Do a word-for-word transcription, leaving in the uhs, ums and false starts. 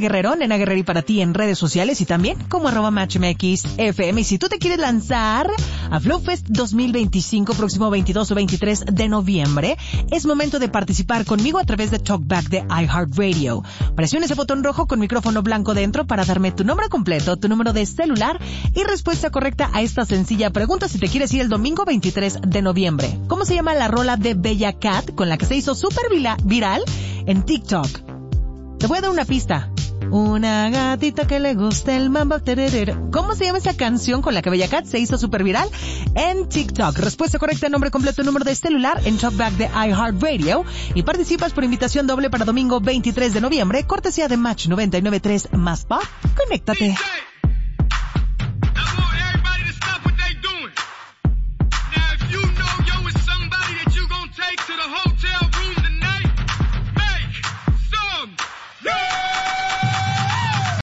Guerrero, Nena Guerreri para ti en redes sociales y también como arroba matchmxfm. Y si tú te quieres lanzar a Flow Fest dos mil veinticinco, próximo veintidós o veintitrés de noviembre, es momento de participar conmigo a través de Talkback de iHeartRadio. Presiona ese botón rojo con micrófono blanco dentro para darme tu nombre completo, tu número de celular y respuesta correcta a esta sencilla pregunta si te quieres ir el domingo veintitrés de noviembre. ¿Cómo se llama la rola de Bella Cat con la que se hizo súper viral en TikTok? Te voy a dar una pista. Una gatita que le gusta el mambo. ¿Cómo se llama esa canción con la que Bella Cat se hizo súper viral en TikTok? Respuesta correcta, nombre completo, número de celular en Talkback de iHeartRadio y participas por invitación doble para domingo veintitrés de noviembre, cortesía de Match noventa y nueve punto tres más Pop. Conéctate.